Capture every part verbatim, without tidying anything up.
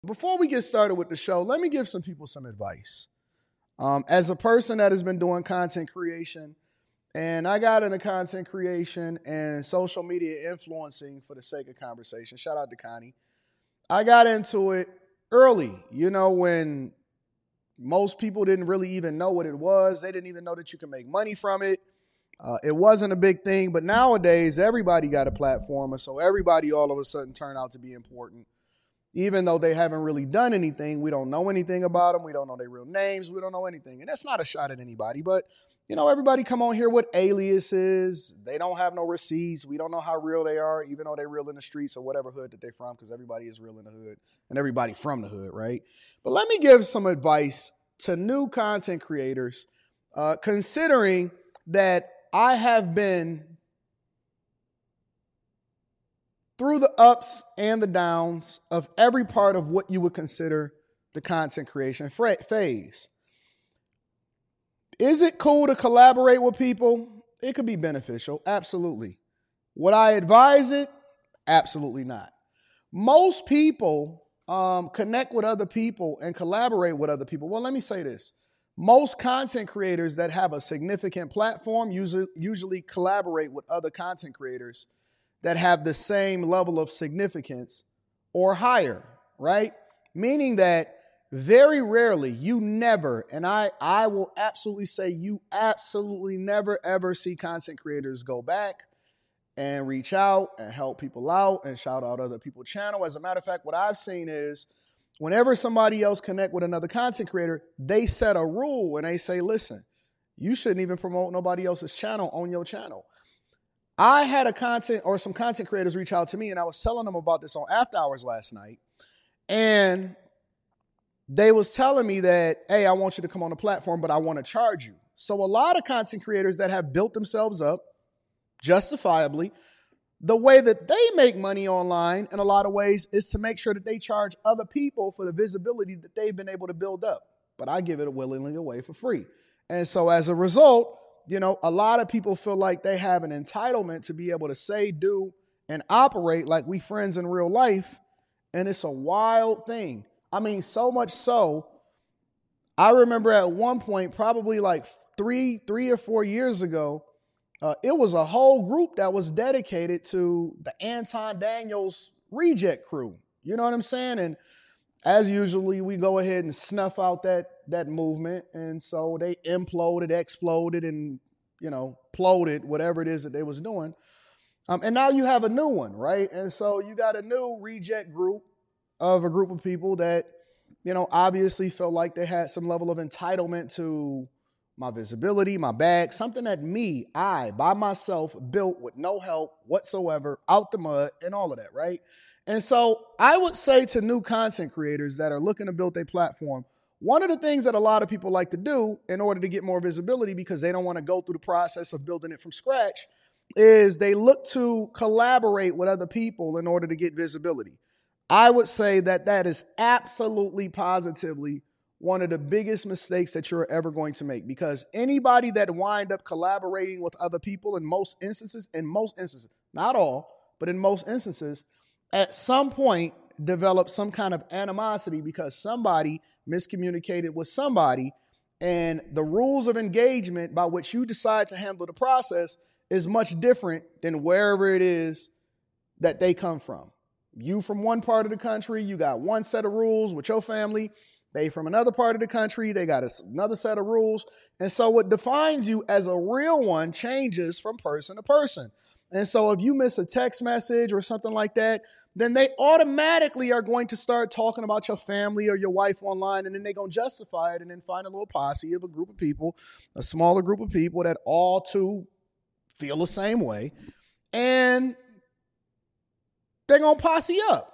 Before we get started with the show, let me give some people some advice. Um, as a person that has been doing content creation, and I got into content creation and social media influencing for the sake of conversation. Shout out to Connie. I got into it early, you know, when most people didn't really even know what it was. They didn't even know that you can make money from it. Uh, it wasn't a big thing, but nowadays everybody got a platform, and so everybody all of a sudden turned out to be important. Even though they haven't really done anything, we don't know anything about them. We don't know their real names. We don't know anything. And that's not a shot at anybody. But, you know, everybody come on here with aliases. They don't have no receipts. We don't know how real they are, even though they're real in the streets or whatever hood that they're from, because everybody is real in the hood and everybody from the hood, right? But let me give some advice to new content creators, uh, considering that I have been through the ups and the downs of every part of what you would consider the content creation phase. Is it cool to collaborate with people? It could be beneficial, absolutely. Would I advise it? Absolutely not. Most people um, connect with other people and collaborate with other people. Well, let me say this. Most content creators that have a significant platform usually, usually collaborate with other content creators that have the same level of significance or higher, right? Meaning that very rarely, you never, and I, I will absolutely say you absolutely never, ever see content creators go back and reach out and help people out and shout out other people's channel. As a matter of fact, what I've seen is whenever somebody else connect with another content creator, they set a rule and they say, listen, you shouldn't even promote nobody else's channel on your channel. I had a content or some content creators reach out to me, and I was telling them about this on After Hours last night. And they was telling me that, hey, I want you to come on the platform, but I want to charge you. So a lot of content creators that have built themselves up justifiably, the way that they make money online in a lot of ways is to make sure that they charge other people for the visibility that they've been able to build up. But I give it willingly away for free. And so as a result, you know, a lot of people feel like they have an entitlement to be able to say, do, and operate like we friends in real life. And it's a wild thing. I mean, so much so, I remember at one point, probably like three, three or four years ago, uh, it was a whole group that was dedicated to the Anton Daniels reject crew. You know what I'm saying? And as usually, we go ahead and snuff out that that movement. And so they imploded, exploded, and, you know, ploded, whatever it is that they was doing. Um, and now you have a new one, right? And so you got a new reject group of a group of people that, you know, obviously felt like they had some level of entitlement to my visibility, my bag, something that me, I, by myself, built with no help whatsoever, out the mud and all of that, right? And so I would say to new content creators that are looking to build a platform, one of the things that a lot of people like to do in order to get more visibility because they don't want to go through the process of building it from scratch is they look to collaborate with other people in order to get visibility. I would say that that is absolutely positively one of the biggest mistakes that you're ever going to make, because anybody that wind up collaborating with other people in most instances, in most instances, not all, but in most instances, at some point develop some kind of animosity because somebody miscommunicated with somebody, and the rules of engagement by which you decide to handle the process is much different than wherever it is that they come from. You from one part of the country, you got one set of rules with your family. They from another part of the country, they got another set of rules. And so what defines you as a real one changes from person to person. And so if you miss a text message or something like that, then they automatically are going to start talking about your family or your wife online, and then they're going to justify it and then find a little posse of a group of people, a smaller group of people that all too feel the same way, and they're going to posse up.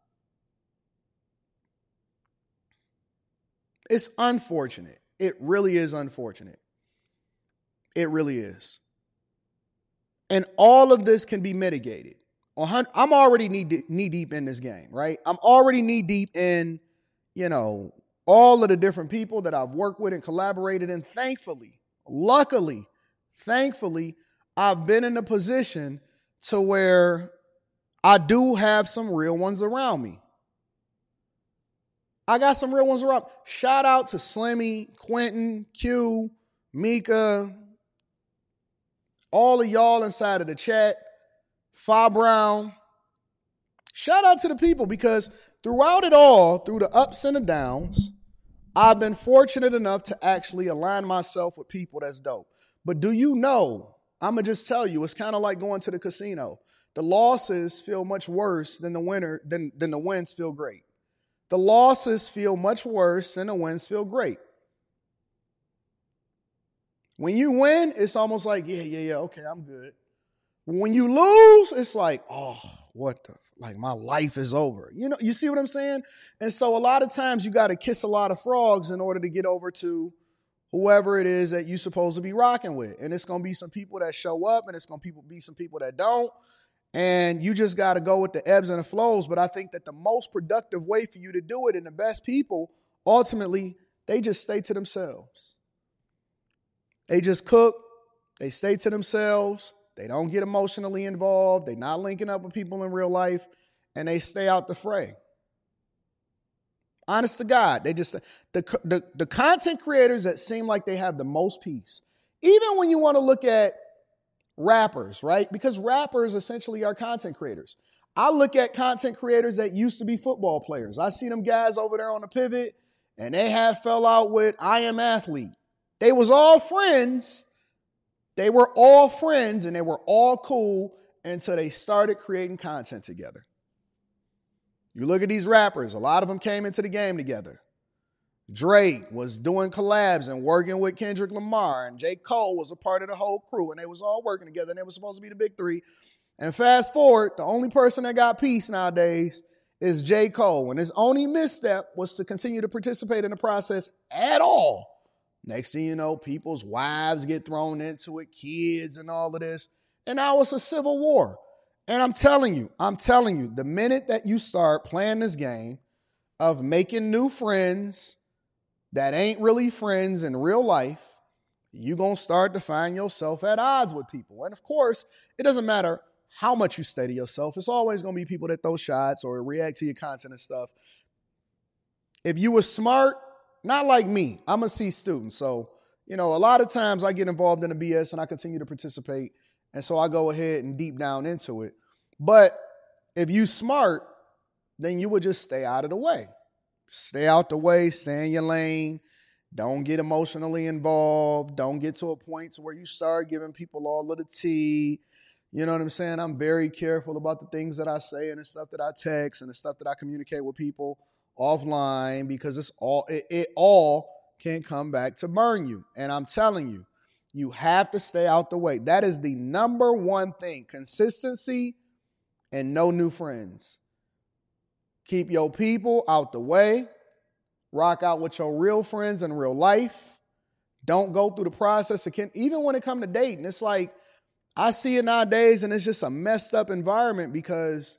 It's unfortunate. It really is unfortunate. It really is. And all of this can be mitigated. I'm already knee, knee deep in this game, right? I'm already knee deep in, you know, all of the different people that I've worked with and collaborated. And thankfully, luckily, thankfully, I've been in a position to where I do have some real ones around me. I got some real ones around. Shout out to Slimmy, Quentin, Q, Mika, all of y'all inside of the chat, Fa Brown. Shout out to the people, because throughout it all, through the ups and the downs, I've been fortunate enough to actually align myself with people that's dope. But do you know, I'm going to just tell you, it's kind of like going to the casino. The losses feel much worse than the winner, than, than the wins feel great. The losses feel much worse than the wins feel great. When you win, it's almost like, yeah, yeah, yeah, okay, I'm good. When you lose, it's like, oh, what the, like my life is over. You know, you see what I'm saying? And so a lot of times you got to kiss a lot of frogs in order to get over to whoever it is that you're supposed to be rocking with. And it's going to be some people that show up, and it's going to be some people that don't. And you just got to go with the ebbs and the flows. But I think that the most productive way for you to do it, and the best people, ultimately, they just stay to themselves. They just cook. They stay to themselves. They don't get emotionally involved. They're not linking up with people in real life. And they stay out the fray. Honest to God, they just, the, the, the content creators that seem like they have the most peace, even when you want to look at rappers, right? Because rappers essentially are content creators. I look at content creators that used to be football players. I see them guys over there on the pivot, and they had fell out with I Am Athlete. They was all friends. They were all friends, and they were all cool until they started creating content together. You look at these rappers, a lot of them came into the game together. Drake was doing collabs and working with Kendrick Lamar, and J. Cole was a part of the whole crew, and they was all working together, and they were supposed to be the big three. And fast forward, the only person that got peace nowadays is J. Cole, and his only misstep was to continue to participate in the process at all. Next thing you know, people's wives get thrown into it, kids and all of this, and now it's a civil war. And I'm telling you, I'm telling you, the minute that you start playing this game of making new friends that ain't really friends in real life, you're going to start to find yourself at odds with people. And of course, it doesn't matter how much you stay to yourself. It's always going to be people that throw shots or react to your content and stuff. If you were smart, not like me, I'm a C student. So, you know, a lot of times I get involved in the B S and I continue to participate. And so I go ahead and deep down into it. But if you smart, then you would just stay out of the way. Stay out the way, stay in your lane. Don't get emotionally involved. Don't get to a point to where you start giving people all of the tea. You know what I'm saying? I'm very careful about the things that I say and the stuff that I text and the stuff that I communicate with people offline, because it's all it, it all can come back to burn you. And I'm telling you, you have to stay out the way. That is the number one thing. Consistency and no new friends. Keep your people out the way. Rock out with your real friends in real life. Don't go through the process again. Even when it comes to dating, it's like, I see it nowadays and it's just a messed up environment, because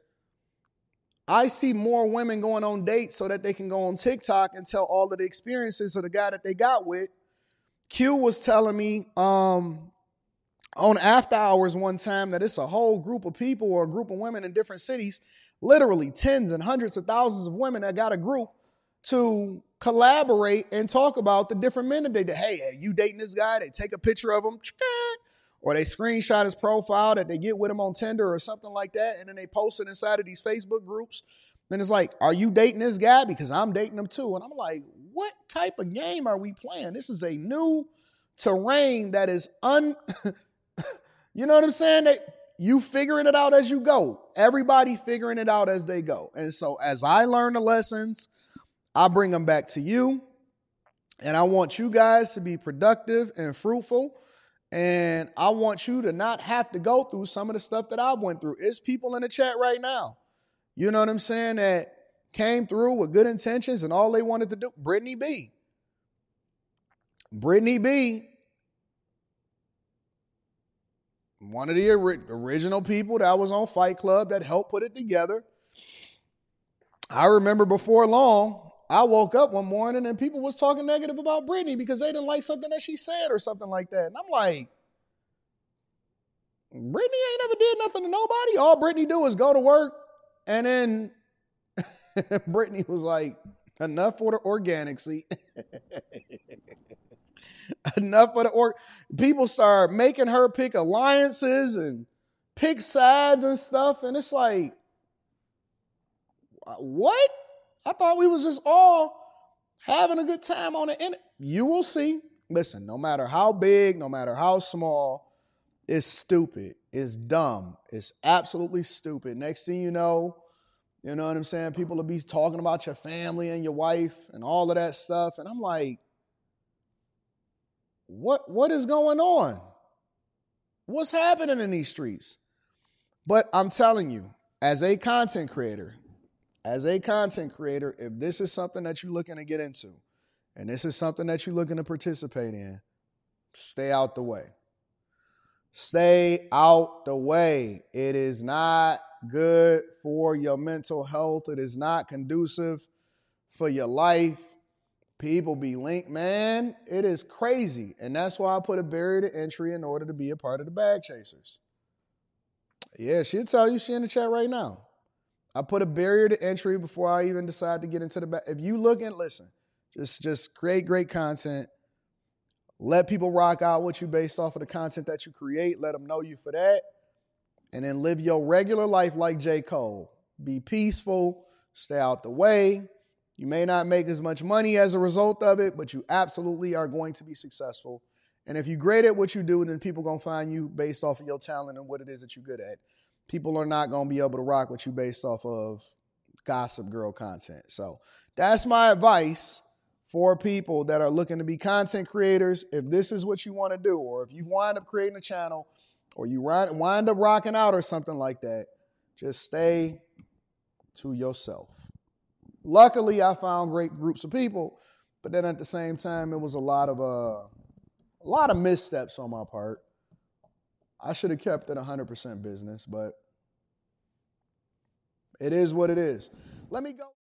I see more women going on dates so that they can go on TikTok and tell all of the experiences of the guy that they got with. Q was telling me um, on After Hours one time that it's a whole group of people or a group of women in different cities, literally tens and hundreds of thousands of women that got a group to collaborate and talk about the different men that they did. Hey, are you dating this guy? They take a picture of him, or they screenshot his profile that they get with him on Tinder or something like that, and then they post it inside of these Facebook groups. Then it's like, are you dating this guy? Because I'm dating him too. And I'm like, what type of game are we playing? This is a new terrain that is un... you know what I'm saying? That you figuring it out as you go. Everybody figuring it out as they go. And so as I learn the lessons, I bring them back to you. And I want you guys to be productive and fruitful. And I want you to not have to go through some of the stuff that I've went through. It's people in the chat right now, you know what I'm saying, that came through with good intentions and all they wanted to do. Brittany B. Brittany B. One of the original people that was on Fight Club that helped put it together. I remember before long, I woke up one morning and people was talking negative about Brittany because they didn't like something that she said or something like that. And I'm like, Brittany ain't never did nothing to nobody. All Brittany do is go to work. And then Brittany was like, Enough for the organic. See, enough for the or. People start making her pick alliances and pick sides and stuff, and it's like, what? I thought we was just all having a good time on the internet. You will see. Listen, no matter how big, no matter how small, it's stupid. It's dumb. It's absolutely stupid. Next thing you know, you know what I'm saying? People will be talking about your family and your wife and all of that stuff. And I'm like, what, what is going on? What's happening in these streets? But I'm telling you, as a content creator, as a content creator, if this is something that you're looking to get into, and this is something that you're looking to participate in, stay out the way. Stay out the way. It is not good for your mental health. It is not conducive for your life. People be linked, man. It is crazy. And that's why I put a barrier to entry in order to be a part of the Bag Chasers. Yeah, she'll tell you. She in the chat right now. I put a barrier to entry before I even decide to get into the bag. If you look and listen, just, just create great content. Let people rock out with you based off of the content that you create. Let them know you for that. And then live your regular life like J. Cole. Be peaceful. Stay out the way. You may not make as much money as a result of it, but you absolutely are going to be successful. And if you're great at what you do, then people are going to find you based off of your talent and what it is that you're good at. People are not going to be able to rock with you based off of Gossip Girl content. So that's my advice for people that are looking to be content creators. If this is what you want to do, or if you wind up creating a channel, or you wind up rocking out or something like that, just stay to yourself. Luckily, I found great groups of people, but then at the same time, it was a lot of uh, a lot of missteps on my part. I should have kept it one hundred percent business, but it is what it is. Let me go.